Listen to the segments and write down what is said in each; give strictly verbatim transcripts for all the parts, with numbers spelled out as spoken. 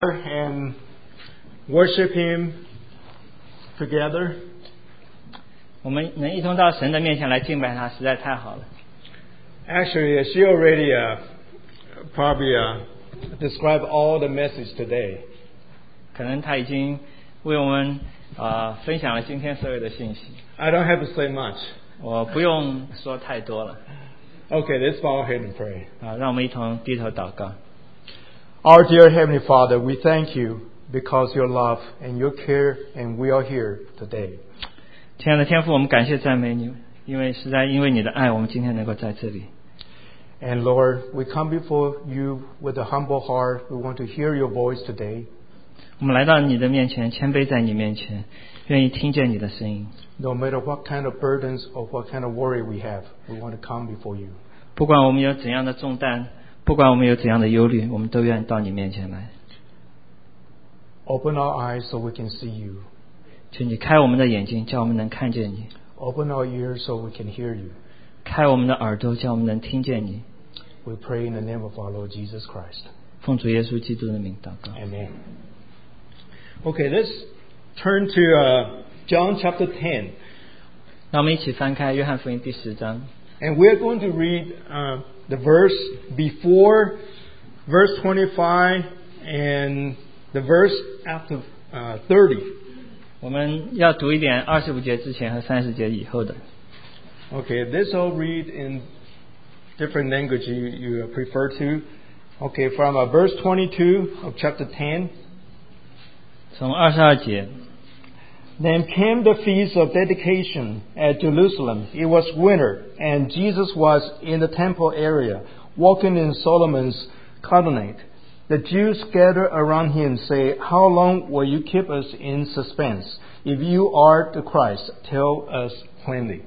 and worship Him together. 我们能一同到神的面前来敬拜他，实在太好了。 Actually, she already uh, probably uh, described all the message today. 可能他已经为我们呃分享了今天所有的信息。 I don't have to say much. 我不用说太多了。 Okay, let's bow our head and pray. 啊，让我们一同低头祷告。 Our dear Heavenly Father, we thank you because your love and your care, and we are here today. 亲爱的天父，我们感谢赞美你，因为实在因为你的爱，我们今天能够在这里。 And Lord, we come before you with a humble heart. We want to hear your voice today. 我们来到你的面前，谦卑在你面前，愿意听见你的声音。 No matter what kind of burdens or what kind of worry we have, we want to come before you. 不管我们有怎样的重担，不管我们有怎样的忧虑，我们都愿到你面前来。 Open our eyes so we can see you. 求你开我们的眼睛，叫我们能看见你。 Open our ears so we can hear you. 开我们的耳朵，叫我们能听见你。 We pray in the name of our Lord Jesus Christ. 奉主耶稣基督的名祷告。 Amen. Okay, let's turn to uh, John chapter ten. 让我们一起翻开约翰福音第十章。 And we're going to read uh, the verse before verse twenty-five and the verse after uh, thirty. 我们要读一点二十五节之前和三十节以后的。 Okay, this I'll read in different language you, you prefer to. Okay, from uh, verse twenty-two of chapter ten. 从二十二节。 Then came the feast of dedication at Jerusalem. It was winter, and Jesus was in the temple area, walking in Solomon's colonnade. The Jews gathered around him, say, "How long will you keep us in suspense? If you are the Christ, tell us plainly."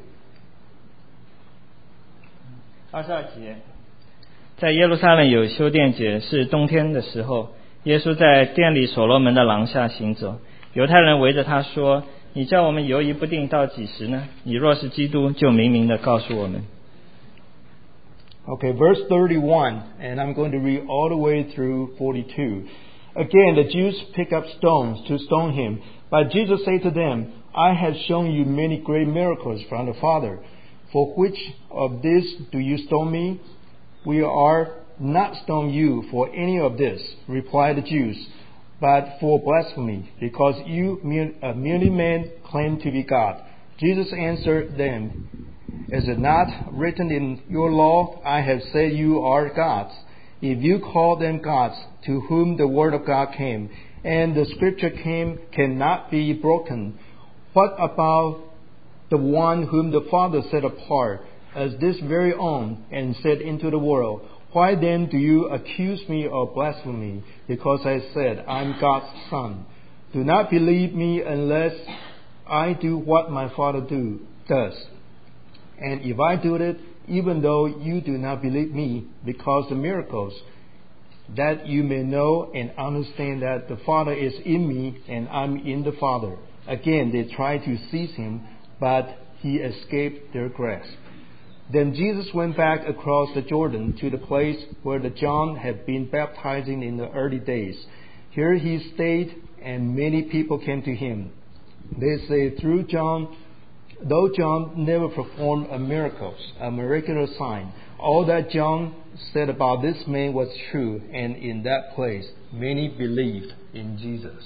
二十二节，在耶路撒冷有修殿节，是冬天的时候，耶稣在殿里所罗门的廊下行走。犹太人围着他说：“你叫我们犹疑不定到几时呢？你若是基督，就明明的告诉我们。” Okay, verse thirty-one, and I'm going to read all the way through forty-two. Again, the Jews pick up stones to stone him, but Jesus said to them, "I have shown you many great miracles from the Father. For which of these do you stone me?" "We are not stone you for any of this," replied the Jews, "but for blasphemy, because you merely men claim to be God." Jesus answered them, "Is it not written in your law, I have said you are gods? If you call them gods to whom the word of God came, and the scripture came cannot be broken, what about the one whom the Father set apart as this very own and set into the world? Why then do you accuse me of blasphemy, because I said I'm God's son? Do not believe me unless I do what my Father do, does. And if I do it, even though you do not believe me, because the miracles, that you may know and understand that the Father is in me and I'm in the Father." Again, they tried to seize him, but he escaped their grasp. Then Jesus went back across the Jordan to the place where the John had been baptizing in the early days. Here he stayed, and many people came to him. They say, through John, though John never performed a miracle, a miraculous sign, all that John said about this man was true, and in that place many believed in Jesus.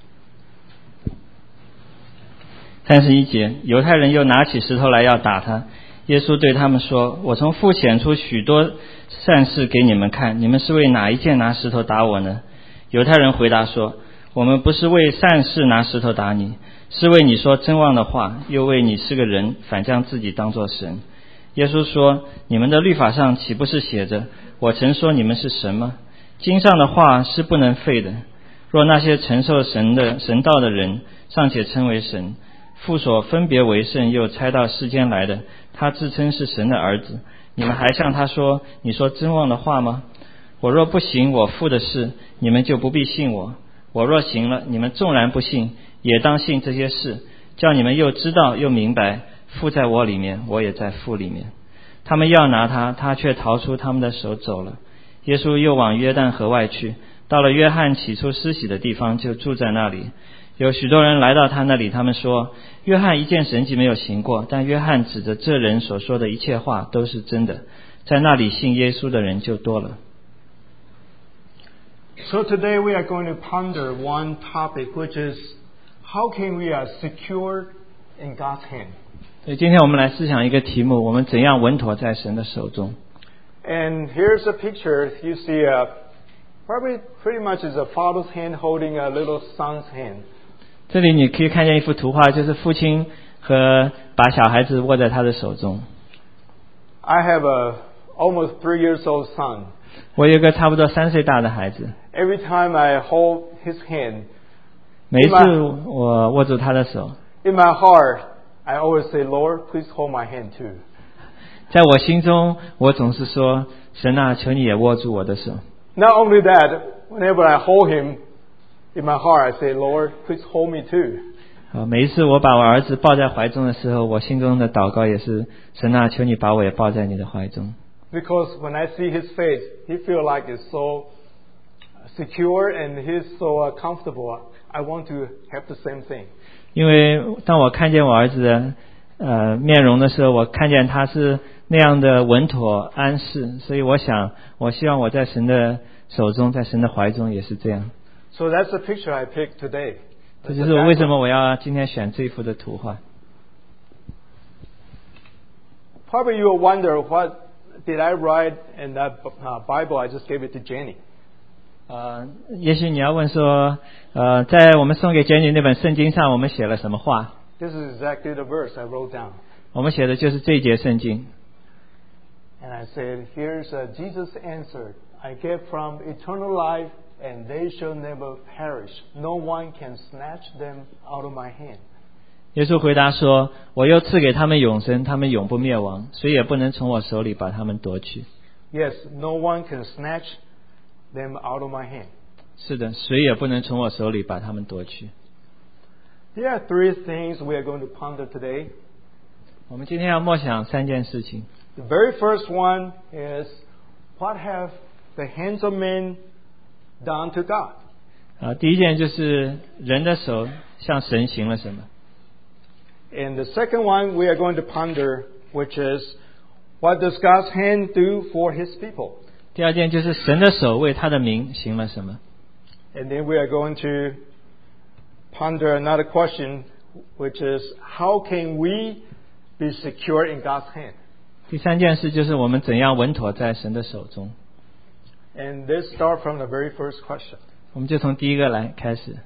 三十一节，犹太人又拿起石头来要打他。耶稣对他们说：“我从父显出许多善事给你们看，你们是为哪一件拿石头打我呢？”犹太人回答说：“我们不是为善事拿石头打你，是为你说真妄的话，又为你是个人，反将自己当作神。”耶稣说：“你们的律法上岂不是写着，我曾说你们是神吗？经上的话是不能废的。若那些承受神的神道的人尚且称为神，父所分别为圣又差到世间来的，他自称是神的儿子，你们还向他说，你说真妄的话吗？我若不行我父的事，你们就不必信我；我若行了，你们纵然不信，也当信这些事，叫你们又知道又明白，父在我里面，我也在父里面。他们要拿他，他却逃出他们的手走了。耶稣又往约旦河外去， 到了约翰起初施洗的地方，就住在那里。有许多人来到他那里，他们说，约翰一件神迹没有行过，但约翰指着这人所说的一切话都是真的。在那里信耶稣的人就多了。 So today we are going to ponder one topic, which is how can we are secure in God's hand. 所以今天我们来思想一个题目，我们怎样稳妥在神的手中。 And here's a picture. You see, uh, probably pretty much is a father's hand holding a little son's hand. 这里你可以看见一幅图画，就是父亲和把小孩子握在他的手中。 I have a almost three years old son. 我有一个差不多三岁大的孩子。 Every time I hold his hand, 每一次我握住他的手， in my heart, I always say, Lord, please hold my hand too. 在我心中，我总是说，神啊，求你也握住我的手。 Not only that, whenever I hold him in my heart, I say, Lord, please hold me too. 啊，每一次我把我儿子抱在怀中的时候，我心中的祷告也是，神啊，求你把我也抱在你的怀中。 Because when I see his face, he feels like it's so secure and he's so comfortable. I want to have the same thing. 因为当我看见我儿子的呃面容的时候，我看见他是那样的稳妥安适，所以我想，我希望我在神的手中，在神的怀中也是这样。 So that's the picture I picked today. 这就是为什么我要今天选这一幅的图画。 Probably you will wonder, what did I write in that uh, Bible I just gave it to Jenny? 呃，也许你要问说，呃，在我们送给 Jenny 那本圣经上，我们写了什么话？ This is exactly the verse I wrote down. 我们写的就是这一节圣经。 And I said, here's uh, Jesus answered, I gave from eternal life, and they shall never perish. No one can snatch them out of my hand. 耶稣回答说，我又赐给他们永生，他们永不灭亡，谁也不能从我手里把他们夺去。 Yes, no one can snatch them out of my hand. 是的，谁也不能从我手里把他们夺去。 There are three things we are going to ponder today. 我们今天要默想三件事情。 The very first one is, what have the hands of men done to God? 啊，第一件就是人的手向神行了什么。 And the second one we are going to ponder, which is, what does God's hand do for His people? 第二件就是神的手为他的名行了什么。 And then we are going to ponder another question, which is, how can we be secure in God's hand? 第三件事就是我们怎样稳妥在神的手中。 And let's start from the very first question. 我们就从第一个来开始。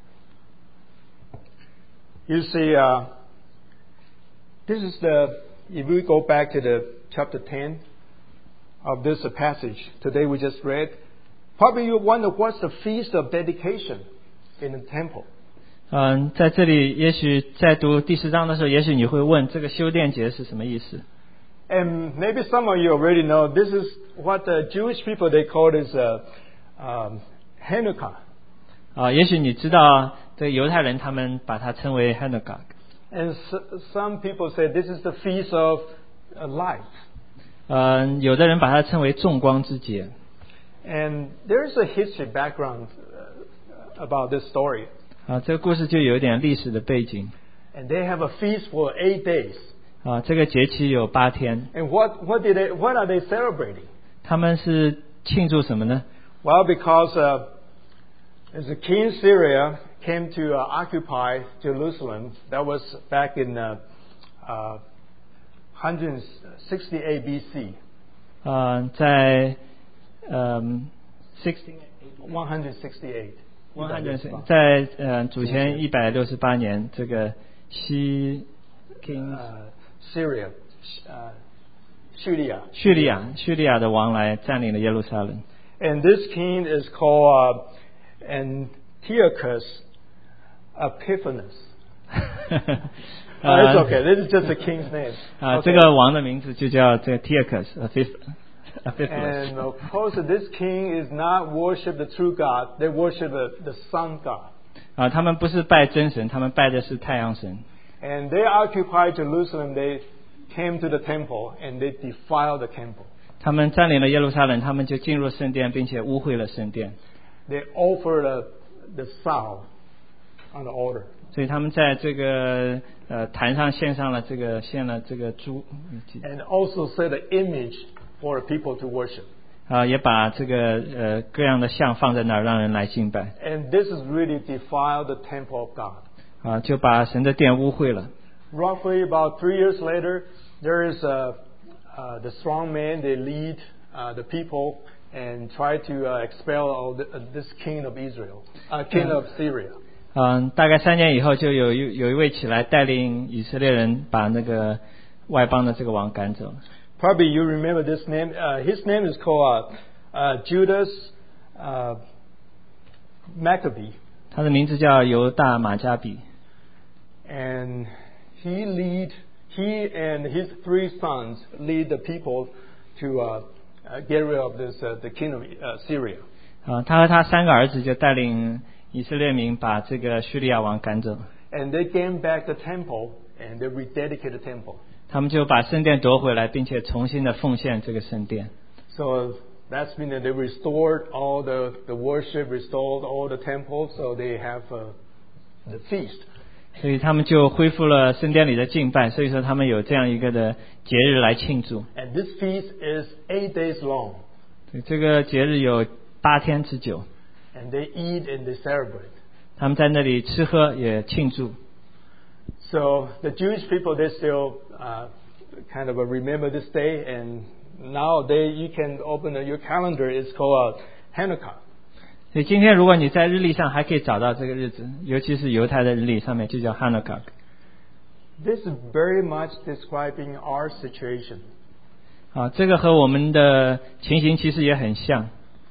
You see, uh, this is the, if we go back to the chapter ten of this passage, today we just read, probably you wonder what's the feast of dedication in the temple. 嗯，在这里，也许在读第十章的时候，也许你会问，这个修殿节是什么意思？ And maybe some of you already know, this is what the Jewish people, they call it uh, um, Hanukkah. 啊，也许你知道，这个犹太人他们把它称为 Hanukkah。 And so, some people say this is the feast of uh, light. 嗯，有的人把它称为众光之节。 And there's a history background uh, about this story. 啊，这个故事就有点历史的背景。 And they have a feast for eight days. 啊，这个节期有八天。 And what, what, did they, what are they celebrating? 他们是庆祝什么呢？ Well, because uh, as the king of Syria came to uh, occupy Jerusalem, that was back in uh, uh, one sixty-eight B C. 啊，在嗯 sixteen one sixty-eight. 在呃主前一百六十八年，这个西 King uh, Syria, 呃，叙利亚， 叙利亚，叙利亚的王来占领了耶路撒冷。 And this king is called uh, Antiochus Epiphanes. uh, it's okay. This is just the king's name. 啊， Okay. 这个王的名字就叫这个 Antiochus Epiphanes。 And of course, this king is not worship the true God. They worship the, the sun god. 啊，他们不是拜真神，他们拜的是太阳神。 And they occupied Jerusalem. They came to the temple and they defiled the temple. 他们占领了耶路撒冷，他们就进入圣殿，并且污秽了圣殿。 they offer the, the sow on the altar. 所以他们在这个呃坛上献上了这个献了这个猪， And also set an image for people to worship. 啊、也把这个呃各样的像放在那儿，让人来敬拜， And this is really defile the temple of God. 啊、就把神的殿污秽了。 Roughly about three years later, there is a, uh, the strong men, they lead uh, the people and try to uh, expel all the, uh, this king of Israel, uh, king of Syria. 嗯，大概三年以后，就有一有一位起来带领以色列人把那个外邦的这个王赶走。 Probably you remember this name. Uh, his name is called uh, uh, Judas uh, Maccabee. 他的名字叫犹大马加比。 And he lead, he and his three sons lead the people to uh, uh, get rid of this uh, the king of uh, Syria. 啊，他和他三个儿子就带领以色列民把这个叙利亚王赶走。 And they gained back the temple and they rededicated the temple. 他们就把圣殿夺回来，并且重新的奉献这个圣殿。 So that's mean that they restored all the, the worship, restored all the temples, so they have uh, the feast. 所以他们就恢复了圣殿里的敬拜，所以说他们有这样一个的节日来庆祝。 And this feast is eight days long. 这个节日有八天之久， And they eat and they celebrate. 他们在那里吃喝也庆祝。 So the Jewish people, they still uh, kind of remember this day. And nowadays you can open your calendar. It's called uh, Hanukkah. 所以今天如果你在日历上还可以找到这个日子，尤其是犹太的日历上面就叫 Hanukkah。 This is very much describing our situation. 啊，这个和我们的情形其实也很像。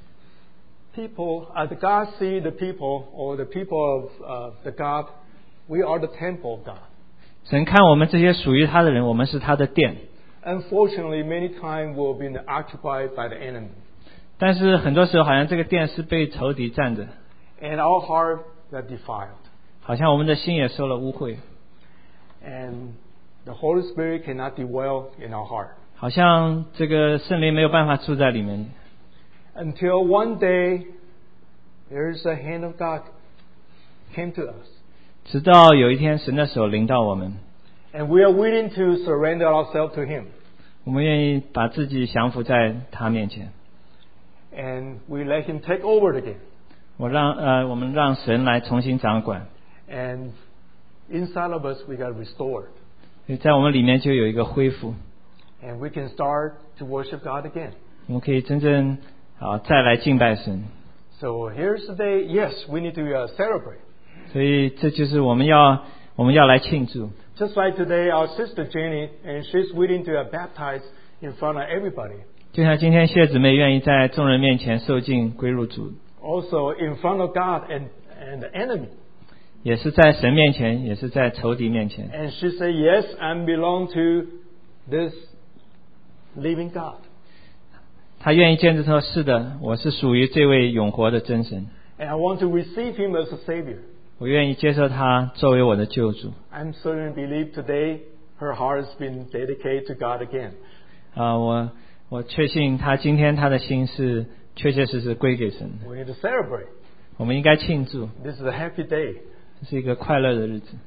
People, as God see the people or the people of uh, the God, we are the temple of God. 神看我们这些属于他的人，我们是他的殿。 Unfortunately, many times we've been occupied by the enemy. 但是很多时候好像这个殿是被仇敌占着， And our heart got defiled. 好像我们的心也受了污秽， And the Holy Spirit cannot dwell in our heart. 好像这个圣灵没有办法住在里面。 Until one day, there's a hand of God came to us. 直到有一天神的手临到我们， And we are willing to surrender ourselves to Him. 我们愿意把自己降服在他面前， And we let Him take over again. 我让呃我们让神来重新掌管， And inside of us, we got restored. 所以在我们里面就有一个恢复， And we can start to worship God again. 我们可以真正啊再来敬拜神。 So here's the day. Yes, we need to uh, celebrate. 所以这就是我们要我们要来庆祝。 Just like today, our sister Jenny, and she's willing to uh, baptize in front of everybody. 就像今天谢姊妹愿意在众人面前受尽归入主， Also in front of God and, and the enemy. 也是在神面前，也是在仇敌面前。 And she said, yes, I belong to this living God. 他愿意坚持说：“是的，我是属于这位永活的真神， And I want to receive Him as a Savior. 我愿意接受他作为我的救主。” I'm certain believe today her heart has been dedicated to God again. 啊，我我确信他今天他的心是确确实实归给神的。 We need to celebrate. 我们应该庆祝， This is a happy day. 这是一个快乐的日子。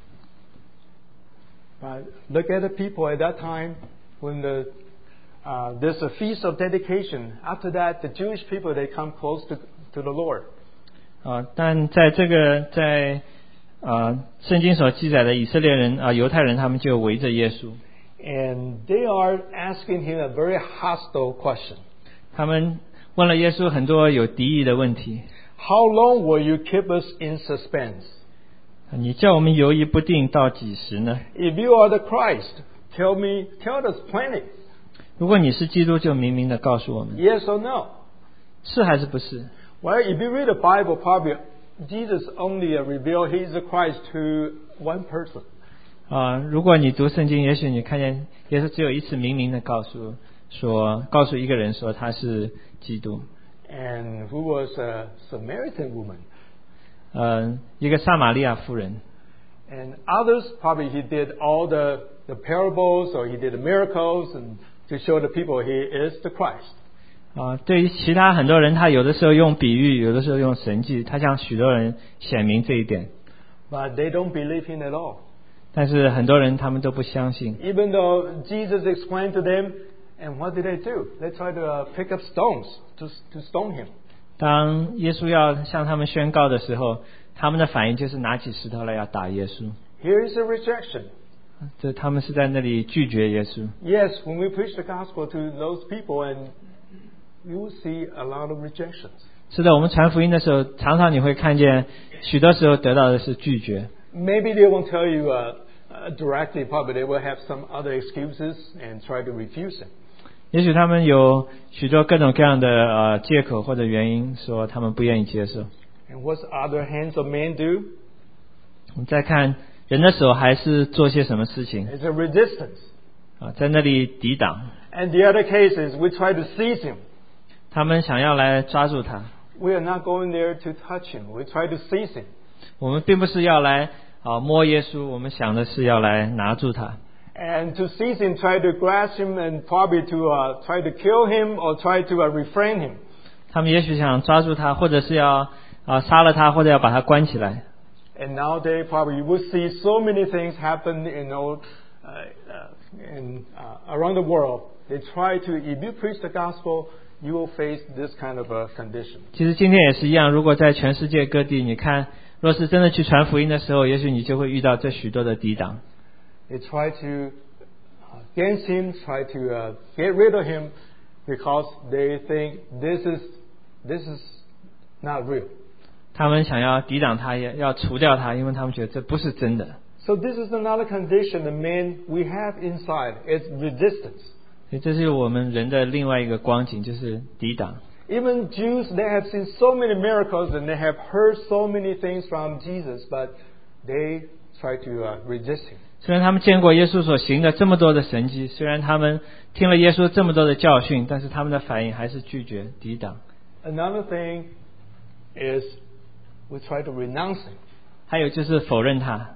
But look at the people at that time when the uh, there's a feast of dedication. After that, the Jewish people they come close to to the Lord. 啊，但在这个在啊圣经所记载的以色列人啊犹太人，他们就围着耶稣， And they are asking him a very hostile question. 他们问了耶稣很多有敌意的问题。 How long will you keep us in suspense? 你叫我们犹豫不定到几时呢？ If you are the Christ, tell me, tell us plainly, 如果你是基督，就明明的告诉我们， yes or no. 是还是不是？ Well, if you read the Bible, probably Jesus only revealed He's the Christ to one person. 啊，如果你读圣经，也许你看见耶稣只有一次明明的告诉说，告诉一个人说他是基督。 And who was a Samaritan woman. 呃，一个撒玛利亚妇人。 And others, probably he did all the, the parables or he did the miracles and to show the people he is the Christ. 啊，对于其他很多人，他有的时候用比喻，有的时候用神迹，他向许多人显明这一点。 But they don't believe him at all. 但是很多人他们都不相信。 Even though Jesus explained to them, and what did they do? They tried to uh, pick up stones to to stone him. 当耶稣要向他们宣告的时候，他们的反应就是拿起石头来要打耶稣。 Here is a rejection. 这他们是在那里拒绝耶稣。 Yes, when we preach the gospel to those people, and you will see a lot of rejections. 是的，我们传福音的时候，常常你会看见，许多时候得到的是拒绝。 Maybe they won't tell you uh, uh, directly, probably they will have some other excuses and try to refuse him. 也许他们有许多各种各样的呃借口或者原因，说他们不愿意接受。 And what's other hands of men do? 我们再看人的手还是做些什么事情 It's a resistance. 啊，在那里抵挡。 And the other case is we try to seize him. 他们想要来抓住他。 We are not going there to touch him. We try to seize him. 我们并不是要来啊摸耶稣，我们想的是要来拿住他。 And to seize him, try to grasp him, and probably to uh, try to kill him or try to uh, refrain him. 他们也许想抓住他，或者是要啊杀了他，或者要把他关起来。 And nowadays, probably you will see so many things happen, you know, uh, uh, in uh, around the world. They try to, if you preach the gospel, you will face this kind of a condition. 其实今天也是一样，如果在全世界各地，你看，若是真的去传福音的时候，也许你就会遇到这许多的抵挡。 They try to against him, try to uh, get rid of him, because they think this is this is not real. 他们想要抵挡他，也要除掉他，因为他们觉得这不是真的。 So this is another condition the man we have inside. It's resistance. 所以这是我们人的另外一个光景，就是抵挡。 Even Jews, they have seen so many miracles and they have heard so many things from Jesus, but they try to uh, resist him. 虽然他们见过耶稣所行的这么多的神迹，虽然他们听了耶稣这么多的教训，但是他们的反应还是拒绝、抵挡。 Another thing is we try to renounce him. 还有就是否认他。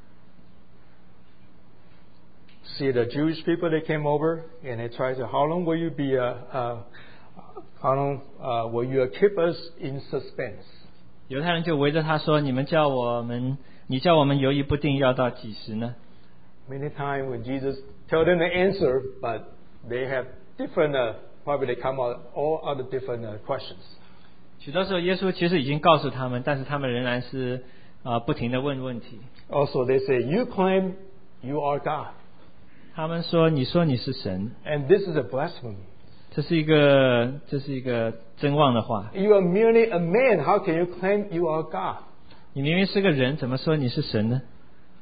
See the Jewish people, they came over and they tried to, how long will you be, uh, uh, how long uh, will you keep us in suspense? 犹太人就围着他说：“你们叫我们，你叫我们犹豫不定，要到几时呢？” Many times when Jesus tell them the answer, but they have different, uh, probably they come out all other different uh, questions. 许多时候，耶稣其实已经告诉他们，但是他们仍然是啊、呃、不停地问问题。 Also, they say, "You claim you are God." 他们说：“你说你是神。” And this is a blasphemy. 这是一个这是一个真妄的话。 You are merely a man. How can you claim you are God? 你明明是个人，怎么说你是神呢？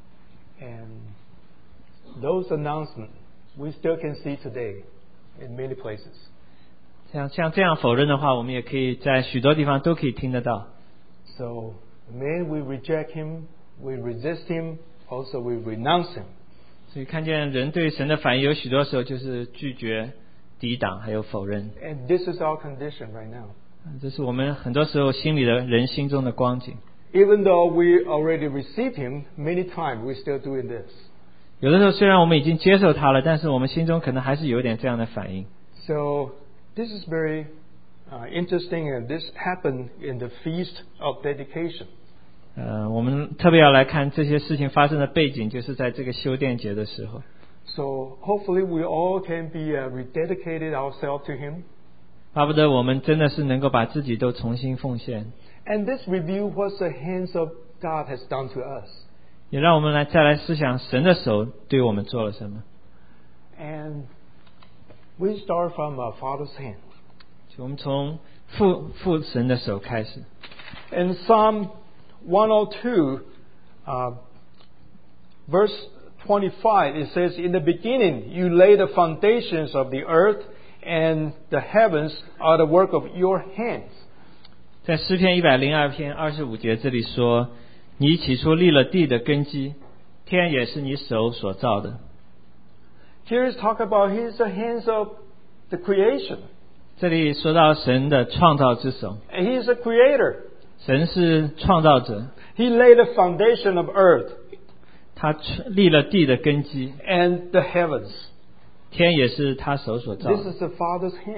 And those announcements we still can see today in many places. 像像这样否认的话，我们也可以在许多地方都可以听得到。 So, man, we reject him, we resist him, also we renounce him. 所以看见人对神的反应，有许多时候就是拒绝、抵挡，还有否认。 And this is our condition right now. 这是我们很多时候心里的人心中的光景。 Even though we already received him many times, we're still doing this. 有的时候虽然我们已经接受他了，但是我们心中可能还是有点这样的反应。 So, this is very uh, interesting, and this happened in the Feast of Dedication. 呃，我们特别要来看这些事情发生的背景，就是在这个修殿节的时候。 So, hopefully we all can be uh, rededicated ourselves to him. 巴不得我们真的是能够把自己都重新奉献。 And this review what the hands of God has done to us. 也让我们来再来思想神的手对我们做了什么。 And we start from our Father's hand. 我们从父父神的手开始。 In Psalm one oh two, uh, verse twenty-five, it says, "In the beginning you laid the foundations of the earth, and the heavens are the work of your hands." 在诗篇一百零二篇二十五节这里说：“你起初立了地的根基，天也是你手所造的。” Here is talk about His the hands of the creation. 这里说到神的创造之手， And He is a creator. 神是创造者， He laid the foundation of earth 他立了地的根基， and the heavens. 天也是他手所造 This 的。 is the Father's hand.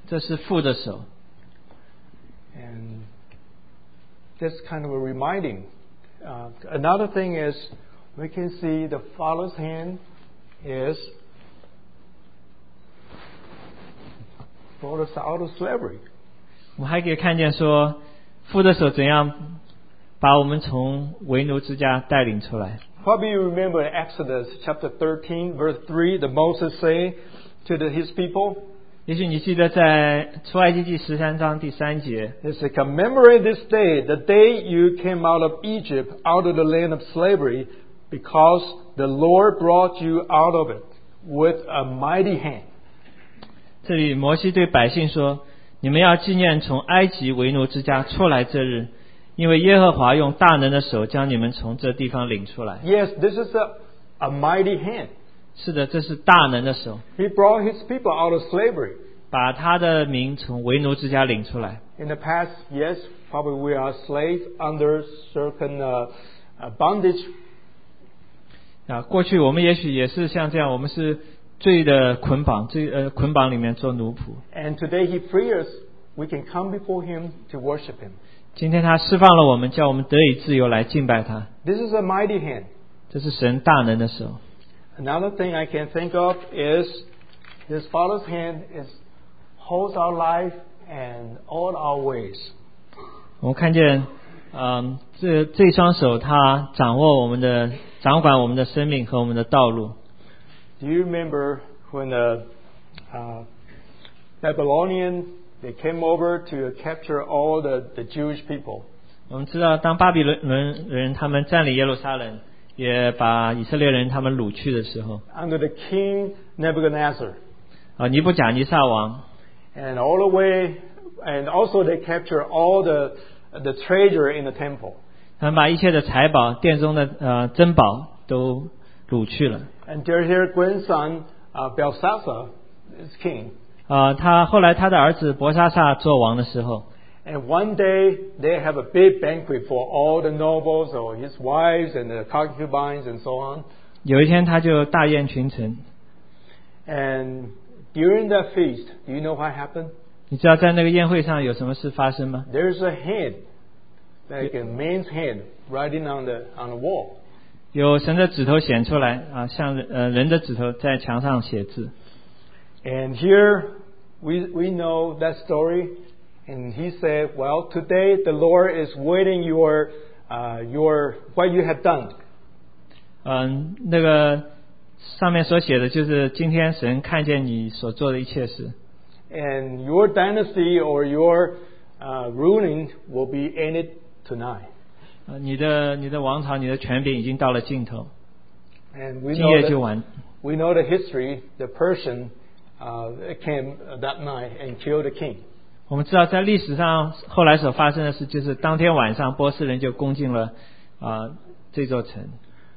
这是父的手。 And just kind of a reminding. Uh, another thing is we can see the Father's hand is brought us out of slavery. 我们还可以看见说，父的手怎样把我们从为奴之家带领出来。 Probably you remember in Exodus chapter thirteen, verse three, that Moses say to the, his people, 也许你记得在出埃及记十三章第三节， he said, commemorate this day, the day you came out of Egypt, out of the land of slavery, because the Lord brought you out of it with a mighty hand. 这里摩西对百姓说：“你们要纪念从埃及为奴之家出来这日，因为耶和华用大能的手将你们从这地方领出来。” Yes, this is a, a mighty hand. 是的，这是大能的手， He brought his people out of slavery. 把他的民从为奴之家领出来。 In the past, yes, probably we are slaves under certain uh, uh, bondage. 啊，过去我们也许也是像这样，我们是罪的捆绑，罪呃捆绑里面做奴仆。 And today he frees us. We can come before him to worship him. 今天他释放了我们，叫我们得以自由来敬拜他。 This is a mighty hand. 这是神大能的手。 Another thing I can think of is his Father's hand is holds our life and all our ways. 我们看见，嗯，这这双手，它掌握我们的，掌管我们的生命和我们的道路。 Do you remember when the uh, Babylonian they came over to capture all the, the Jewish people? 我们知道，当巴比伦人他们占领耶路撒冷，也把以色列人他们掳去的时候， Under the king Nebuchadnezzar. 啊，尼布甲尼撒王， And all the way, and also they capture all the the treasure in the temple. 他们把一切的财宝、殿中的呃珍宝都掳去了。 And their, their grandson uh, Belshazzar is king. 啊，他后来他的儿子伯沙撒做王的时候， And one day they have a big banquet for all the nobles or his wives and the concubines and so on. 有一天他就大宴群臣。 And during that feast, do you know what happened? 你知道在那个宴会上有什么事发生吗？ There's a hand, like a man's hand, writing on the on the wall. 有神的指头显出来啊，像呃人的指头在墙上写字。 And here we we know that story. And he said, "Well, today the Lord is waiting your uh, your what you have done." 嗯，那个上面所写的就是今天神看见你所做的一切事。 And your dynasty or your uh, ruling will be ended tonight. 呃，你的你的王朝、你的权柄已经到了尽头， And we 今 know 夜就 that, 完。 we know the history. The Persian uh, came that night and killed the king. 我们知道在历史上后来所发生的事，就是当天晚上波斯人就攻进了啊、呃、这座城。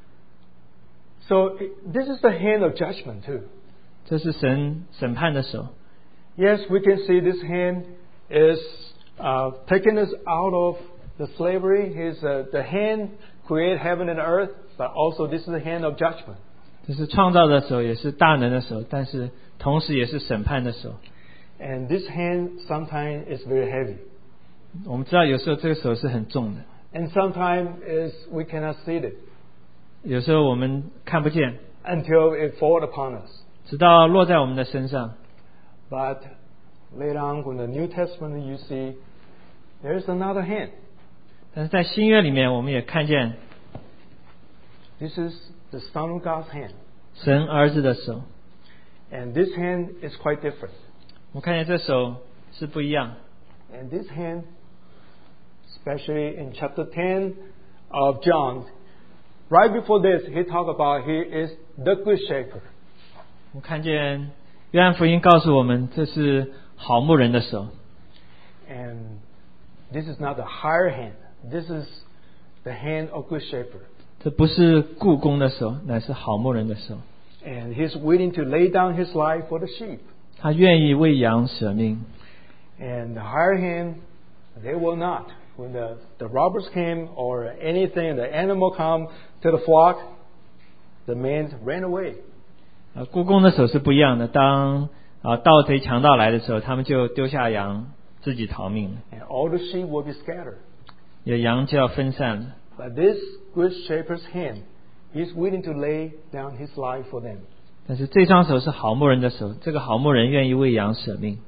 So this is the hand of judgment too. 这是神审判的手。 Yes, we can see this hand is uh, taking us out of the slavery. His uh, the hand create heaven and earth, but also this is the hand of judgment. 这是创造的手，也是大能的手，但是同时也是审判的手。 And this hand sometimes is very heavy, 我们知道有时候这个手是很重的， and sometimes is we cannot see it 有时候我们看不见， until it fall upon us. 直到落在我们的身上。 But later on, when the New Testament you see, there's another hand. 但是在新约里面，我们也看见 This is the Son of God's hand, 神儿子的手。 and this hand is quite different. 我看见这手是不一样。 And this hand, especially in chapter ten of John, right before this, he talked about he is the good shepherd. 我看见约翰福音告诉我们，这是好牧人的手。 And this is not the higher hand. This is the hand of good shepherd. 这不是雇工的手，乃是好牧人的手。 And he's willing to lay down his life for the sheep. 他愿意为羊舍命。 And the higher hand, they will not. When the, the robbers came or anything, the animal come to the flock, the men ran away. 呃，雇工的手是不一样的。当啊，盗贼强盗来的时候，他们就丢下羊自己逃命了。 And all the sheep will be scattered. 有羊就要分散了。 But this good shepherd's hand, he's willing to lay down his life for them. 但是这双手是好牧人的手，这个好牧人愿意为羊舍命。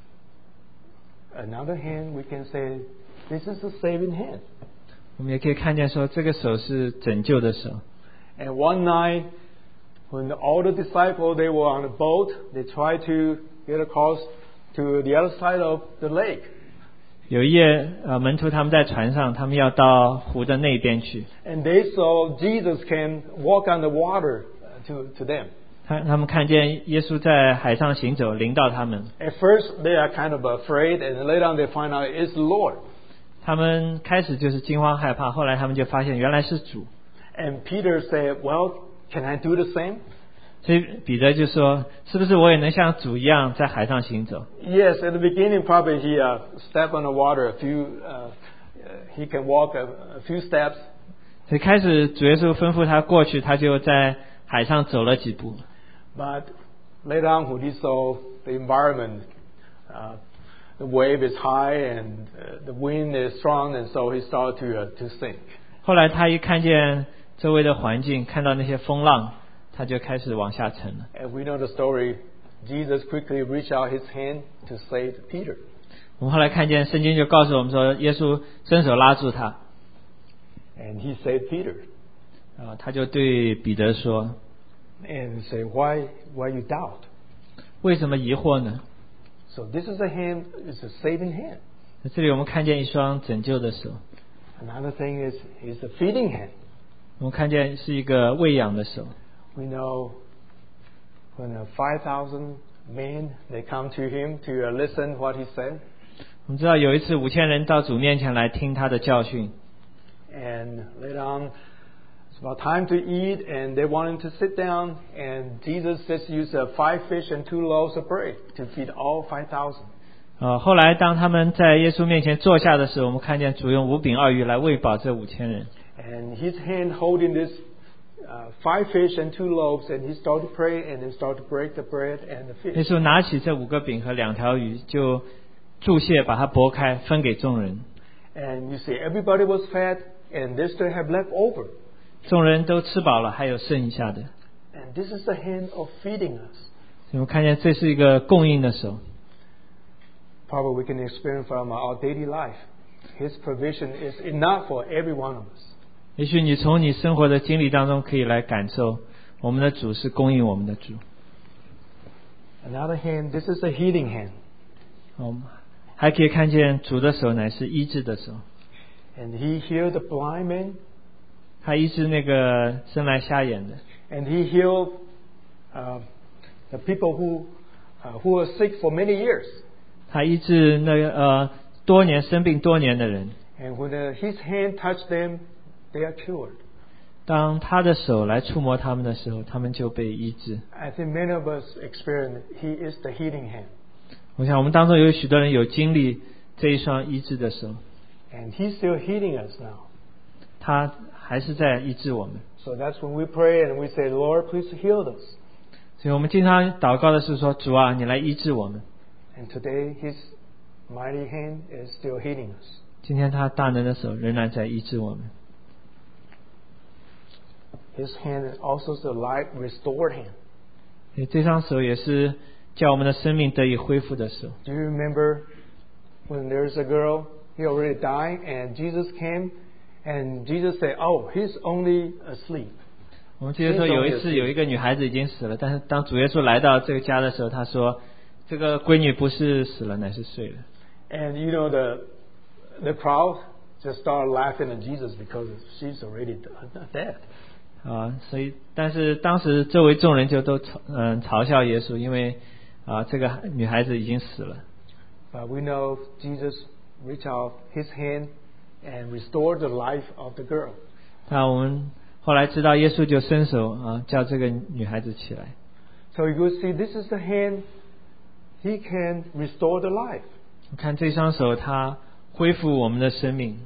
Another hand, we can say, this is a saving hand. 我们也可以看见说，这个手是拯救的手。 And one night, when all the disciples, they were on a boat, they tried to get across to the other side of the lake. 有一夜，呃，门徒他们在船上，他们要到湖的那边去。 And they saw Jesus can walk on the water to, to them. 他他们看见耶稣在海上行走，临到他们。 At first, they are kind of afraid, and later on they find out it's the Lord. 他们开始就是惊慌害怕，后来他们就发现原来是主。 And Peter said, well, can I do the same? 所以彼得就说：“是不是我也能像主一样在海上行走？” Yes, at the beginning, probably he uh, stepped on the water a few. Uh, he can walk a, a few steps. 所以开始主耶稣吩咐他过去，他就在海上走了几步。 But later on, when he saw the environment, uh, the wave is high and uh, the wind is strong, and so he started to uh, to sink. 后来他一看见周围的环境，看到那些风浪，他就开始往下沉了。 And we know the story. Jesus quickly reached out his hand to save Peter. 我们后来看见圣经就告诉我们说，耶稣伸手拉住他， And he saved Peter. 啊，他就对彼得说 And say, why, why you doubt? 为什么疑惑呢？ So this is a hand, it's a saving hand. 在这里我们看见一双拯救的手， Another thing is, is a feeding hand. 我们看见是一个喂养的手。 We know when uh, five thousand men, they come to him to uh, listen what he said. 我们知道有一次五千人到主面前来听他的教训， And later on, it's about time to eat, and they wanted to sit down, and Jesus just used uh, five fish and two loaves of bread to feed all five thousand. 呃，后来当他们在耶稣面前坐下的时候，我们看见主用五饼二鱼来喂饱这五千人。 And his hand holding this uh, five fish and two loaves, and he started to pray, and then started to break the bread and the 耶 fish. 稣拿起这五个饼和两条鱼，就注谢把它拨开，分给众人。 And you see, everybody was fed, and they still have left over. 众人都吃饱了，还有剩下的。 And this is the hand of feeding us. 所以我们看见这是一个供应的手。 Probably we can experience from our daily life. His provision is enough for every one of us. 也许你从你生活的经历当中可以来感受，我们的主是供应我们的主。 Another hand, this is a healing hand. 我们还可以看见主的手乃是医治的手， And he healed the blind man, 他医治那个生来瞎眼的， and he healed uh, the people who uh, who were sick for many years. 他医治那个呃多年生病多年的人。 And when uh, his hand touched them, they are cured. 当他的手来触摸他们的时候，他们就被医治。 I think many of us experience he is the healing hand. 我想我们当中有许多人有经历这一双医治的手， And he's still healing us now. 他还是在医治我们。 So that's when we pray and we say, Lord, please heal us. 所以我们经常祷告的是说，主啊，你来医治我们。 And today his mighty hand is still healing us. 今天他大能的手仍然在医治我们。 His hand is also the life restored hand. 所以这双手也是叫我们的生命得以恢复的手。 Do you remember when there's a girl, he already died, and Jesus came, and Jesus said, oh, he's only asleep. 我们记得说有一次有一个女孩子已经死了，但是当主耶稣来到这个家的时候，他说这个闺女不是死了，乃是睡了。 And you know, the the crowd just started laughing at Jesus because she's already dead. 啊，所以但是当时周围众人就都嘲嗯嘲笑耶稣，因为啊这个女孩子已经死了。 But we know Jesus reached out his hand and restored the life of the girl. 那我们后来知道耶稣就伸手啊叫这个女孩子起来。 So you see, this is the hand. He can restore the life. 看这双手，它恢复我们的生命。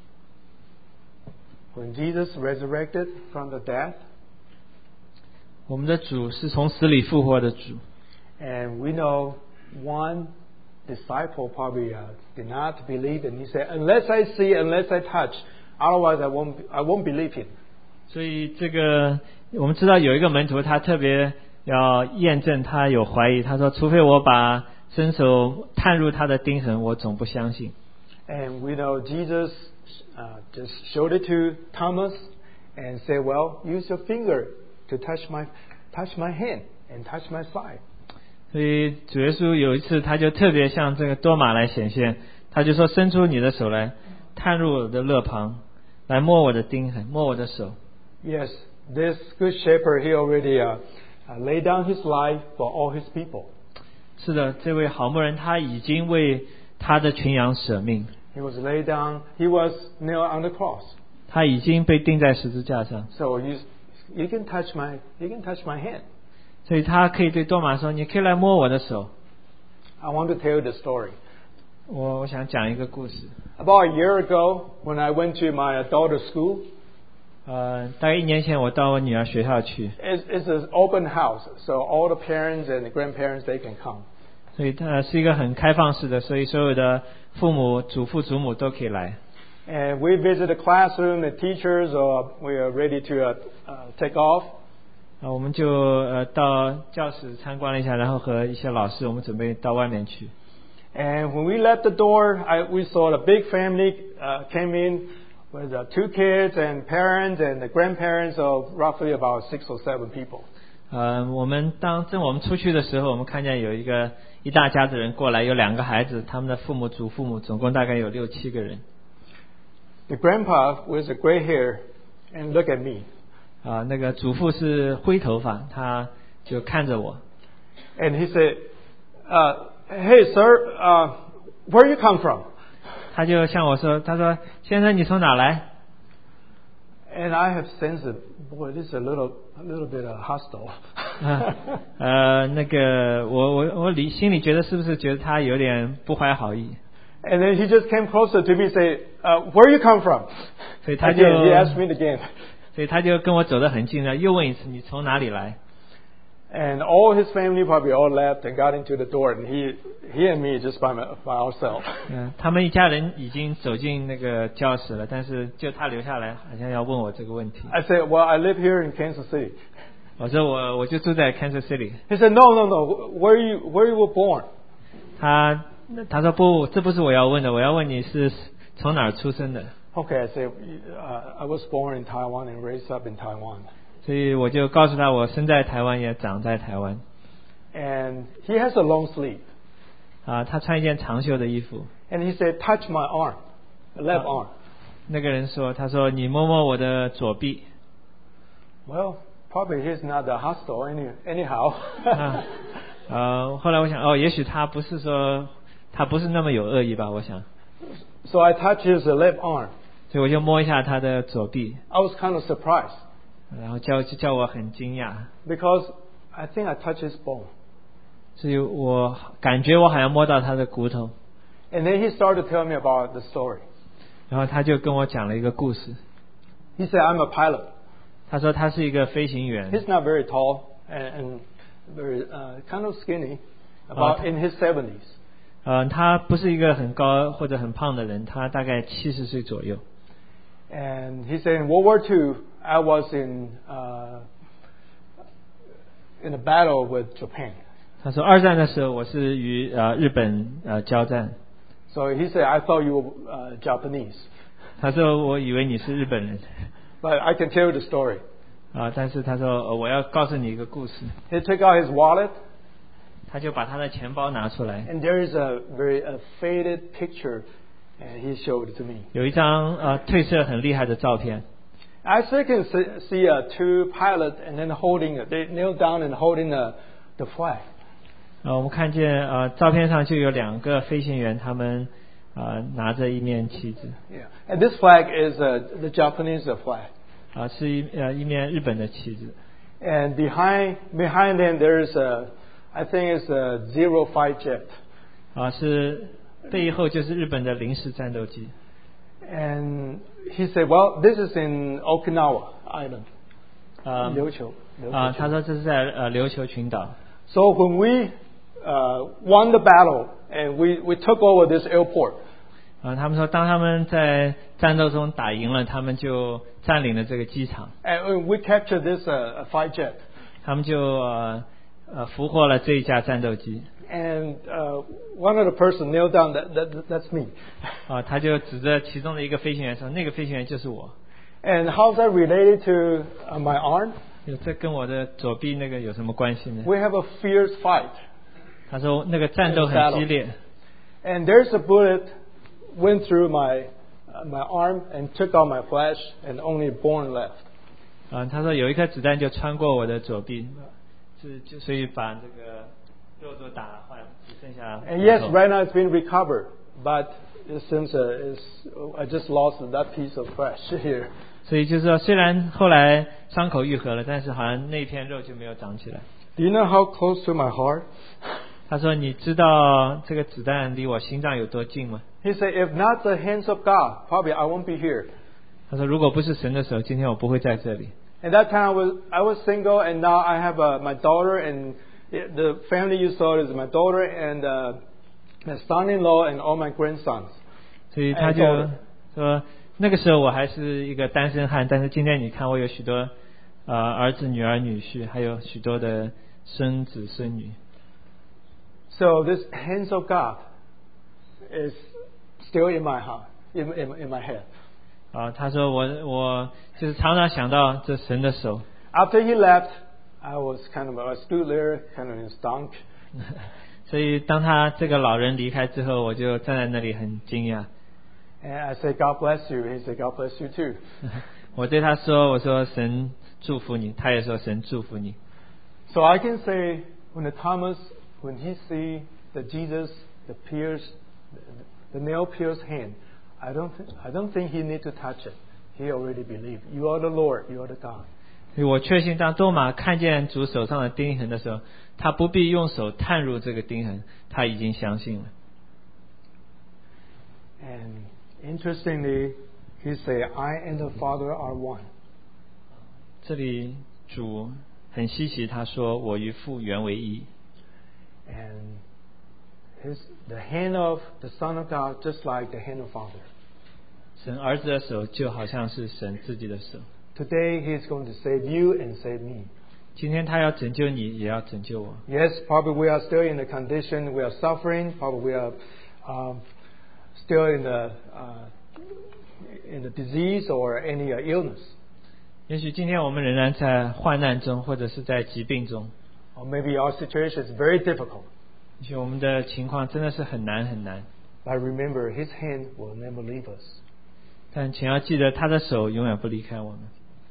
When Jesus resurrected from the death, 我们的主是从死里复活的主。 And we know one disciple probably uh, did not believe, and he said, "Unless I see, unless I touch, otherwise I won't, I won't believe him." 所以这个我们知道有一个门徒，他特别要验证他有怀疑，他说除非我把伸手探入他的钉痕，我总不相信。 And we know Jesus uh, just showed it to Thomas and said, "Well, use your finger to touch my, touch my hand and touch my side." 所以主耶稣有一次他就特别向这个多马来显现，他就说伸出你的手来，探入我的肋旁，来摸我的钉痕，摸我的手。 Yes, this good shepherd, he already uh, uh, laid down his life for all his people. 是的，这位好牧人他已经为他的群羊舍命， He was laid down, he was nailed on the cross. 他已经被钉在十字架上， So you, you can touch my, you can touch my hand. 所以他可以对多马说：“你可以来摸我的手。” I want to tell you the story. 我我想讲一个故事。 About a year ago, when I went to my daughter's school, 呃，大概一年前我到我女儿学校去， it's, it's an open house, so all the parents and the grandparents, they can come. 所以它是一个很开放式的，所以所有的父母、祖父、祖母都可以来。 And we visit the classroom, the teachers, or we are ready to uh, uh, take off. 啊，我们就呃到教室参观了一下，然后和一些老师，我们准备到外面去。 And when we left the door, I, we saw a big family uh, came in with uh, two kids and parents and the grandparents of roughly about six or seven people. 呃，我们当正我们出去的时候，我们看见有一个一大家子人过来，有两个孩子，他们的父母、祖父母，总共大概有六七个人。 The grandpa with the gray hair and look at me. 啊，那个祖父是灰头发，他就看着我， And he said, uh, "Hey, sir, uh, where you come from?" 他就向我说：“他说，先生，你从哪来？” And I have sensed it. Boy, this is a little, a little bit uh, hostile. 啊，呃，那个我我我里心里觉得是不是觉得他有点不怀好意？ And then he just came closer to me and said, uh, "Where you come from?" 所以他就 Again, he asked me again. 所以他就跟我走得很近了，又问一次你从哪里来？ And all his family probably all left and got into the door, and he, he and me just by, my, by ourselves. 嗯，他们一家人已经走进那个教室了，但是就他留下来，好像要问我这个问题。 I said, "Well, I live here in Kansas City." 我说我我就住在 Kansas City。 He said, "No, no, no. Where you, where you were born?" 他他说不，这不是我要问的，我要问你是从哪儿出生的。 Okay, I said, uh, "I was born in Taiwan and raised up in Taiwan." 所以我就告诉他，我生在台湾，也长在台湾。 And he has a long sleeve. 啊，他穿一件长袖的衣服。 And he said, "Touch my arm, the left arm." 那个人说，他说你摸摸我的左臂。 Well, probably he's not that hostile any, anyhow. 啊，呃，后来我想，哦，也许他不是说他不是那么有恶意吧，我想。 So I touched his left arm. 所以我就摸一下他的左臂， I was kind of surprised 然后叫就叫我很惊讶， because I think I touched his bone. 所以我感觉我好像摸到他的骨头。 And then he started to tell me about the story. 然后他就跟我讲了一个故事。 He said, "I'm a pilot." 他说他是一个飞行员， He's not very tall and, and very uh, kind of skinny, about Uh, in his seventies. 呃，他不是一个很高或者很胖的人，他大概七十岁左右。 And he said, in World War Two, I was in uh, in a battle with Japan. 他说二战的时候我是与呃日本呃交战。 So he said, I thought you were uh, Japanese. 他说我以为你是日本人， But I can tell you the story. 啊、但是他说、呃我要告诉你一个故事。 He took out his wallet, 他就把他的钱包拿出来， and there is a very a faded picture, and he showed it to me. 有一张呃褪色很厉害的照片。 I still can see, see uh, two pilots, and then holding it. They kneel down and holding the the flag. 呃，我们看见呃照片上就有两个飞行员，他们呃拿着一面旗子， Yeah, and this flag is uh, the Japanese flag. 啊、是一呃一面日本的旗子。 And behind behind them there is a, I think it's a Zero fight jet. 啊、是背后就是日本的零式战斗机。 And he said, well, this is in Okinawa Island. 呃琉球啊，他说这是在呃琉球群岛。 So when we uh, won the battle and we we took over this airport. 啊，他们说当他们在战斗中打赢了，他们就占领了这个机场。 And we captured this uh, fighter jet. 他们就呃呃俘获了这一架战斗机。 And uh, one of the person knelt down. That, that that's me. 啊，他就指着其中的一个飞行员说：“那个飞行员就是我。” And how's that related to uh, my arm? 这跟我的左臂那个有什么关系呢？ We have a fierce fight. 他说那个战斗很激烈。 And there's a bullet went through my uh, my arm and took out my flesh, and only bone left. 啊，他说有一颗子弹就穿过我的左臂，是就所以把这个肉都打坏了，只剩下。 And yes, right now it's been recovered, but it seems uh, it's, I just lost that piece of flesh here. 所以就是说，虽然后来伤口愈合了，但是好像那片肉就没有长起来。 Do you know how close to my heart? 他说：“你知道这个子弹离我心脏有多近吗？” He said, "If not the hands of God, probably I won't be here." 他说：“如果不是神的手，今天我不会在这里。” At that time, I was I was single, and now I have uh, my daughter, and the family you saw is my daughter and uh, my son-in-law and all my grandsons. 所以他就说，那个时候我还是一个单身汉，但是今天你看我有许多呃儿子、女儿、女婿，还有许多的孙子孙女。 So this hands of God is still in my heart, in in, in my head. 啊，他说我我就是常常想到这神的手。 After he left, I was kind of I stood there, kind of in stunk. 所以当他这个老人离开之后，我就站在那里很惊讶。 And I said, "God bless you." He said, "God bless you too." 我对他说：“我说神祝福你。”他也说神祝福你。 So I can say, when the Thomas, when he see the Jesus, the pierced, the nail pierced hand, I don't think I don't think he need to touch it. He already believed. You are the Lord. You are the God. 所以我确信，当多马看见主手上的钉痕的时候，他不必用手探入这个钉痕，他已经相信了。 And interestingly, he said, "I and the Father are one." 这里主很稀奇，他说：“我与父原为一。” And his the hand of the Son of God, just like the hand of Father. 神儿子的手就好像是神自己的手。 Today, he is going to save you and save me. 今天他要拯救你，也要拯救我。 Yes, probably we are still in the condition we are suffering. Probably we are um, still in the uh, in the disease or any uh, illness. 也许今天我们仍然在患难中，或者是在疾病中。 Or maybe our situation is very difficult. 也许我们的情况真的是很难很难。 But remember, His hand will never leave us. 但请要记得，他的手永远不离开我们。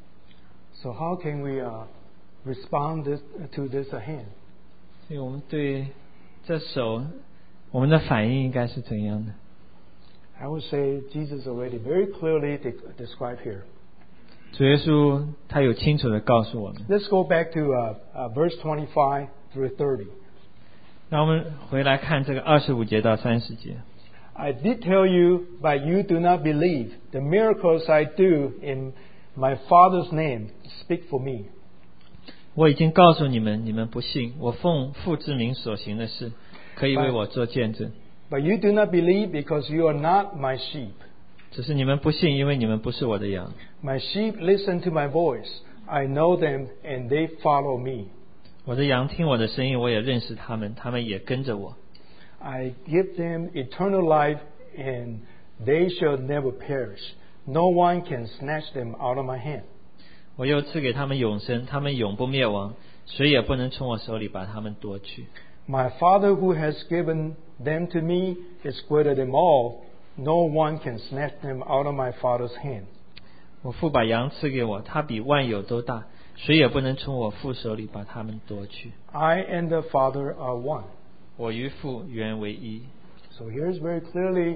So how can we uh, respond this, to this hand? 所以我们对这手，我们的反应应该是怎样的？ I would say Jesus already very clearly de- described here. 主耶稣他有清楚的告诉我们。 Let's go back to uh, uh, verse twenty-five through thirty. 那我们回来看这个二十五节到三十节。 I did tell you, but you do not believe. The miracles I do in my Father's name speak for me. 我已经告诉你们，你们不信。我奉父之名所行的事，可以为我做见证。 But you do not believe because you are not my sheep. 只是你们不信，因为你们不是我的羊。 My sheep listen to my voice. I know them and they follow me. 我的羊听我的声音，我也认识他们，他们也跟着我。 I give them eternal life and they shall never perish. No one can snatch them out of my hand. 我又赐给他们永生，他们永不灭亡，谁也不能从我手里把他们夺去。 My Father who has given them to me is greater than all. No one can snatch them out of my Father's hand. 我父把羊赐给我，他比万有都大，谁也不能从我父手里把他们夺去。 I and the Father are one. 我与父原为一。 So here's very clearly,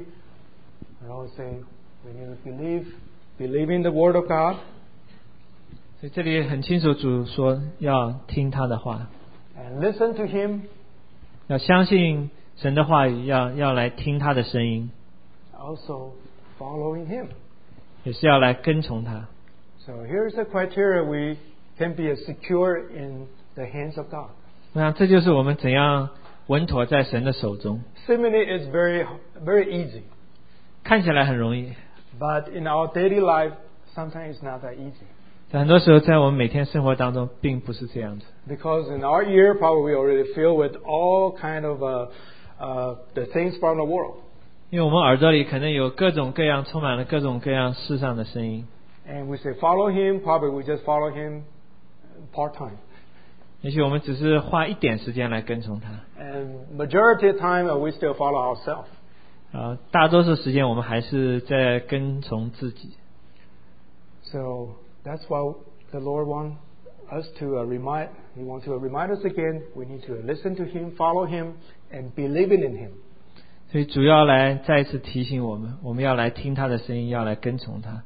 I always say, we need to believe, believe in the Word of God. 所以这里很清楚，主说要听他的话， And listen to Him. 要相信神的话语，要要来听他的声音， Also following Him. 也是要来跟从他。 So here's the criteria we can be secure in the hands of God. 那这就是我们怎样稳妥在神的手中。 Seemingly it's very, very easy. 看起来很容易， But in our daily life, sometimes it's not that easy. 但很多时候在我们每天生活当中并不是这样子。 Because in our ear, probably we already filled with all kind of uh, uh, the things from the world. 因为我们耳朵里可能有各种各样充满了各种各样世上的声音。 And we say follow him, probably we just follow him part-time. 也许我们只是花一点时间来跟从他， And majority of the time, uh, we still follow ourselves. 啊，大多数时间我们还是在跟从自己。 So that's why the Lord wants us to uh, remind, He wants to remind us again, we need to listen to Him, follow Him, and believe in Him. 所以主要来再一次提醒我们，我们要来听他的声音，要来跟从他。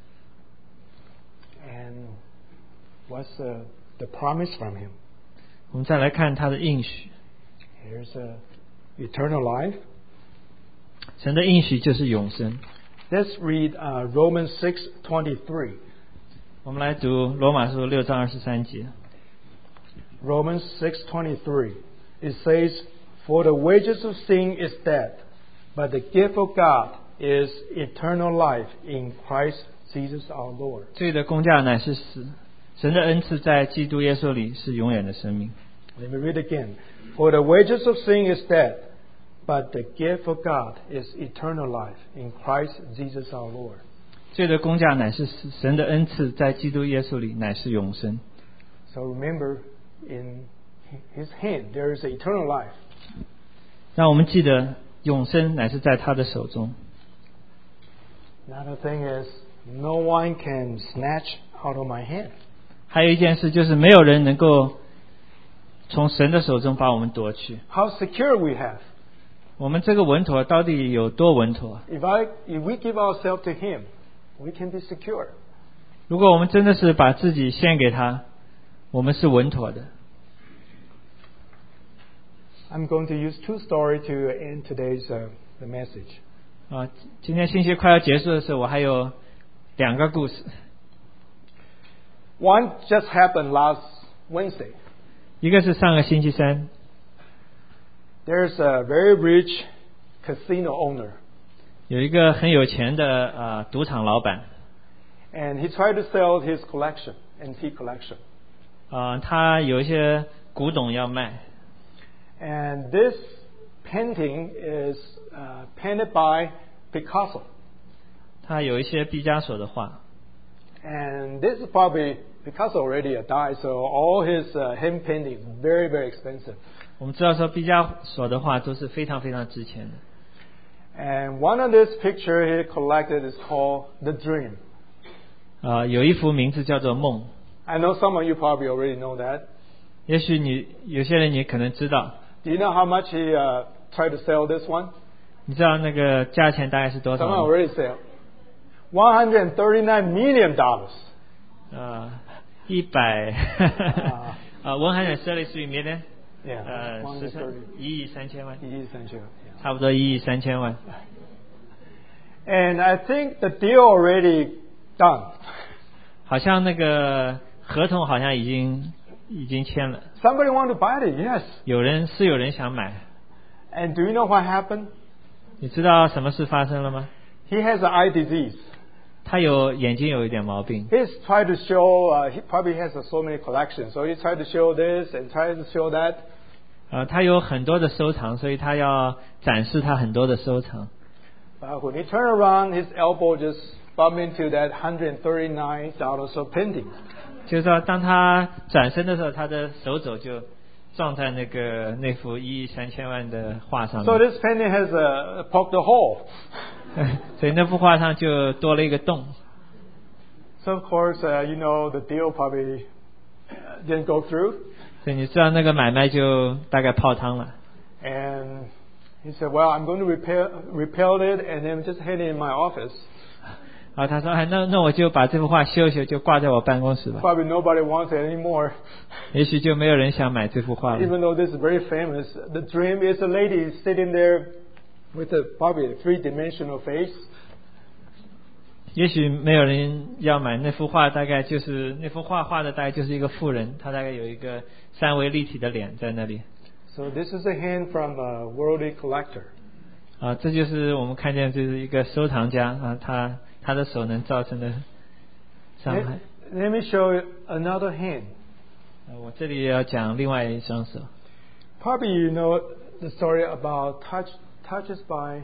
And what's uh, the promise from Him? 我们再来看他的应许， Here's uh, eternal life. 神的应许就是永生。 Let's read uh, Romans six twenty-three. 我们来读罗马书六章二十三节。 Romans six twenty-three. It says, "For the wages of sin is death, but the gift of God is eternal life in Christ Jesus our Lord." 罪的工价乃是死，神的恩赐在基督耶稣里是永远的生命。 Let me read again. "For the wages of sin is death, but the gift of God is eternal life in Christ Jesus our Lord." 罪的工价乃是死，神的恩赐在基督耶稣里乃是永生。 So remember, in His hand there is eternal life. 让我们记得永生乃是在他的手中。 Another thing is, no one can snatch out of my hand. 还有一件事就是没有人能够从神的手中把我们夺去。 How secure we have. 我们这个稳妥到底有多稳妥？ If I, if we give ourselves to Him, we can be secure. 如果我们真的是把自己献给他，我们是稳妥的。 I'm going to use two stories to end today's uh, the message. 啊，今天信息快要结束的时候，我还有两个故事。 One just happened last Wednesday. 一个是上个星期三， There's a very rich casino owner, 有一个很有钱的呃赌场老板， and he tried to sell his collection, antique collection. 啊，他有一些古董要卖， And this painting is uh, painted by Picasso. 他有一些毕加索的画， And this is probably, Picasso already died, so all his uh, hand painting is very, very expensive. 我们知道说毕加索的画都是非常非常值钱的。 And one of this picture he collected is called The Dream. 啊，有一幅名字叫做梦， I know some of you probably already know that. 也许你有些人你可能知道， Do you know how much he uh, tried to sell this one? 你知道那个价钱大概是多少 Someone 吗？ already said one hundred thirty-nine million dollars. 呃，一百啊啊，one hundred thirty-three million， Yeah, 呃，十三 130. 一亿三千万， Yeah. 差不多一亿三千万。 And I think the deal already done. 好像那个合同好像已经已经签了， Somebody want to buy it? Yes. 有人是有人想买。 And do you know what happened? 你知道什么事发生了吗？ He has an eye disease. 他有眼睛有一点毛病， He's tried to show, uh, he probably has uh, so many collections. So he tried to show this and tried to show that. 呃，他有很多的收藏，所以他要展示他很多的收藏。 But when he turned around, his elbow just bumped into that one hundred thirty-nine dollars of painting. 就是说，当他转身的时候，他的手肘就撞在那个那幅一亿三千万的画上 So 面， this painting has uh, poked a hole. 所以那幅画上就多了一个洞。 So of course, uh, you know, the deal probably uh, didn't go through. 所以你知道那个买卖就大概泡汤了。 And he said, well, I'm going to repair, repair it and then just hang it in my office. 然后他说：“哎，那那我就把这幅画修一修，就挂在我办公室吧。 Probably nobody wants it anymore. 也许就没有人想买这幅画了。 Even though this is very famous, the dream is a lady sitting there with a probably a three-dimensional face. 也许没有人要买那幅画，大概就是那幅画画的大概就是一个妇人，她大概有一个三维立体的脸在那里。 So this is a hand from a worldly collector. 啊，这就是我们看见就是一个收藏家啊，他他的手能造成的伤害。 Let, let me show you another hand. 啊，我这里也要讲另外一双手。 Probably you know the story about touch touches by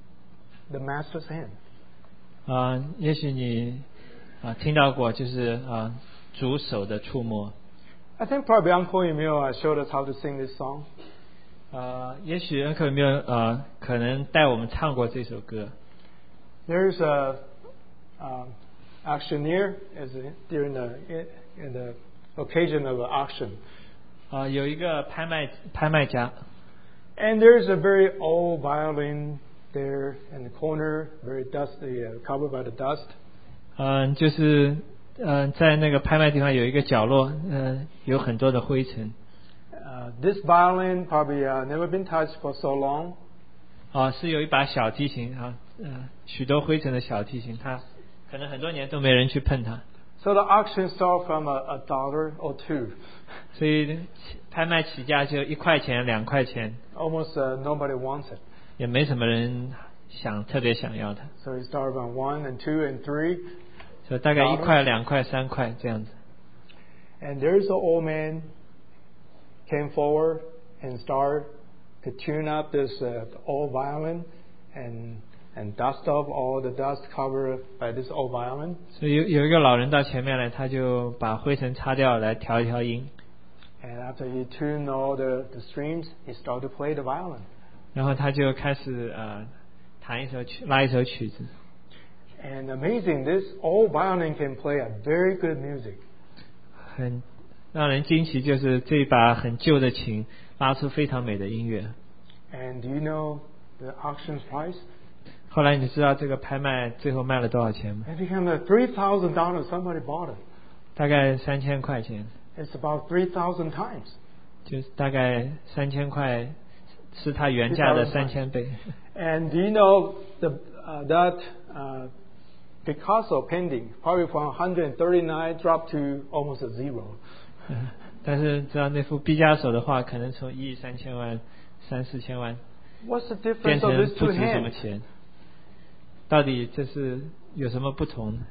the master's hand. 啊，也许你啊听到过，就是啊主手的触摸。 I think probably Uncle Emil showed us how to sing this song. 啊，也许 Uncle Emil 啊可能带我们唱过这首歌。 There's a um, auctioneer is during the in the occasion of an auction. 啊，有一个拍卖拍卖家。 And there's a very old violin there in the corner, very dusty, uh, covered by the dust. 嗯，就是嗯，在那个拍卖地方有一个角落，嗯，有很多的灰尘。 Uh, this violin probably uh, never been touched for so long. 啊，是有一把小提琴啊，嗯，许多灰尘的小提琴，它可能很多年都没人去碰它。 So the auction started from a, a dollar or two. 所以拍卖起价就一块钱、两块钱。 Almost uh, nobody wants it. 也没什么人想特别想要它。 So it started from one and two and three. 所以大概一块、两块、三块这样子。 And there's an old man came forward and started to tune up this uh, old violin and and dust off all the dust covered by this old violin. 所以有有一个老人到前面来，他就把灰尘擦掉来调一调音。 And after he tuned all the the strings, he started to play the violin. 然后他就开始呃弹一首曲，拉一首曲子。 And amazing, this old violin can play a very good music. 很让人惊奇，就是这把很旧的琴拉出非常美的音乐。 And do you know the auction price? 后来你知道这个拍卖最后卖了多少钱吗？ It became a three thousand dollars. Somebody bought it. 大概三千块钱。 It's about three thousand times. 就是大概三千块，是它原价的三千倍。 And do you know the uh, that uh, Picasso painting probably from one hundred thirty-nine dropped to almost a zero. 但是知道那幅毕加索的画，可能从一亿三千万、三四千万， What's the 变 difference of 成 these 不 two 值什么 hands? 钱。到底这是有什么不同呢？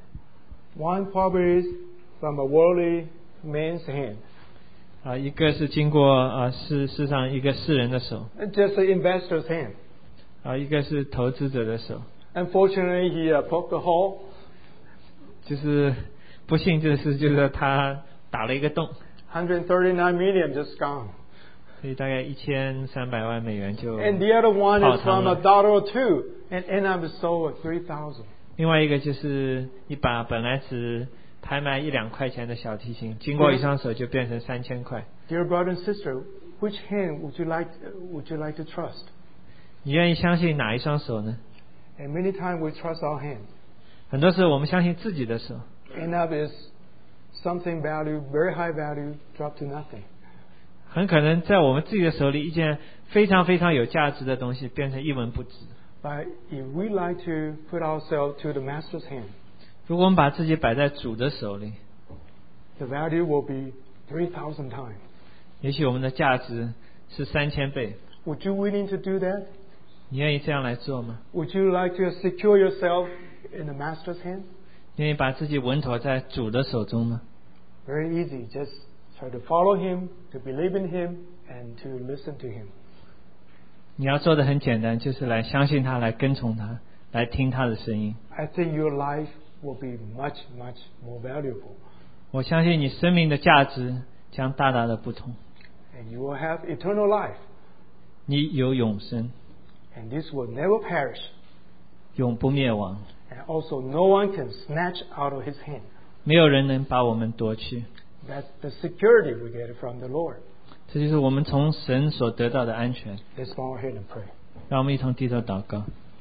One probably is from a worldly man's hand. 啊，一个是经过啊世世上一个世人的手， Just an investor's hand. 啊，一个是投资者的手。 Unfortunately, he uh, poked the hole. 就是不幸就是就是他打了一个洞。 one hundred thirty-nine million just gone. 所以大概一千三百万美元就 And the other one 泡 is 汤 from a 了。 dollar or two, and end up sold at three thousand. 另外一个就是一把本来只拍卖一两块钱的小提琴，经过一双手就变成三千块。 Dear brother and sister, which hand would you like would you like to trust? 你愿意相信哪一双手呢？ And many times we trust our hand. 很多时候我们相信自己的手， End up is something value, very high value, drop to nothing. 很可能在我们自己的手里，一件非常非常有价值的东西变成一文不值。 But if we like to put ourselves to the master's hand, 如果我们把自己摆在主的手里， the value will be three thousand times. 也许我们的价值是三千倍。 Would you willing to do that? 你愿意这样来做吗？ Would you like to secure yourself in the master's hand? 愿意把自己稳妥在主的手中吗？ Very easy. Just try to follow him, to believe in him, and to listen to him. 你要做的很简单，就是来相信他，来跟从他，来听他的声音。 I think your life will be much, much more valuable. 我相信你生命的价值将大大的不同。 And you will have eternal life. 你有永生， And this will never perish. 永不灭亡， And also no one can snatch out of his hand. 没有人能把我们夺去。 That's the security we get from the Lord. 这就是我们从神所得到的安全。 Let's bow our head and pray. 让我们一同低头祷告。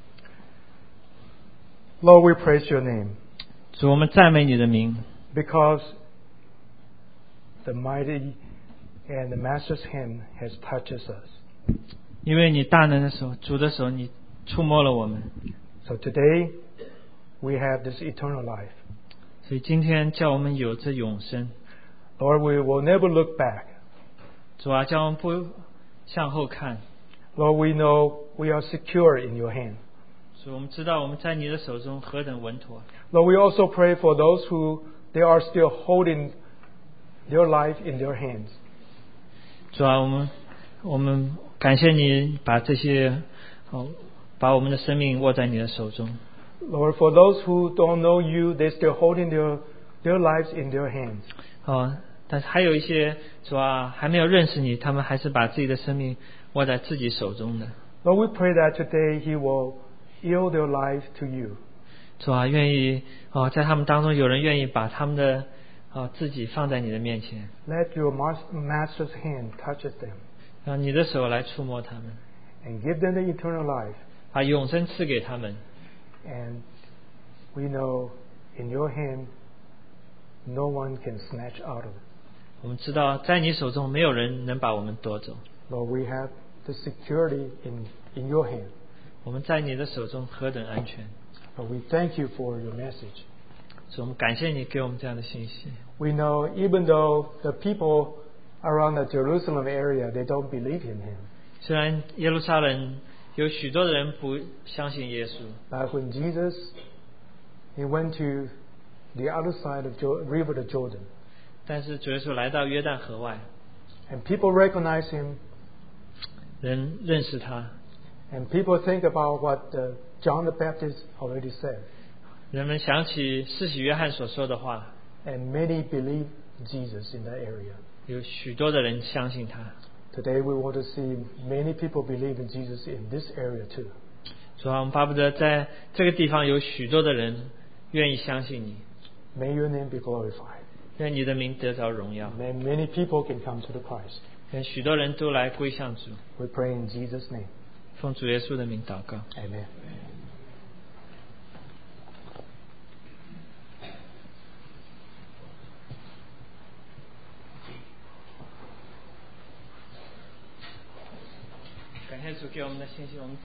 Lord, we praise your name 主，我们赞美你的名， because the mighty and the master's hand has touched us. 因为你大能的手，主的手，你触摸了我们。 So today, we have this eternal life. 所以今天叫我们有这永生。 Lord, we will never look back. 主啊，叫我们不向后看。 Lord, we know we are secure in your hand. 所以我们知道我们在你的手中何等稳妥。 Lord, we also pray for those who they are still holding their life in their hands. 主啊，我们我们感谢你把这些哦，把我们的生命握在你的手中。 Lord, for those who don't know you, they're still holding their their lives in their hands. 哦，但是还有一些主啊还没有认识你，他们还是把自己的生命握在自己手中的。 Lord, we pray that today He will yield their life to you. 主啊，愿意哦，在他们当中有人愿意把他们的哦自己放在你的面前， Let your Master's hand touch them 让你的手来触摸他们， and give them the eternal life. 把永生赐给他们。 And we know in your hand, no one can snatch out of it. 我们知道在你手中没有人能把我们夺走。 Lord, we have the security in, in your hand. 我们在你的手中何等安全。 But we thank you for your message. 所以我们感谢你给我们这样的信息。 We know even though the people around the Jerusalem area, they don't believe in him. 虽然耶路撒冷有许多的人不相信耶稣， But when Jesus, he went to the other side of the river of Jordan, 但是主耶稣来到约旦河外， and people recognize him, 人认识他， and people think about what uh, John the Baptist already said, 人们想起施洗约翰所说的话， and many believe Jesus in that area. 有许多的人相信他。 Today we want to see many people believe in Jesus in this area too. 主啊，我们巴不得在这个地方有许多的人愿意相信你， May your name be glorified. 愿你的名得着荣耀， May many people can come to the Christ. 愿许多人都来归向主。 We pray in Jesus' name. 奉主耶稣的名祷告。 Amen. 感谢主给我们的信息，我们。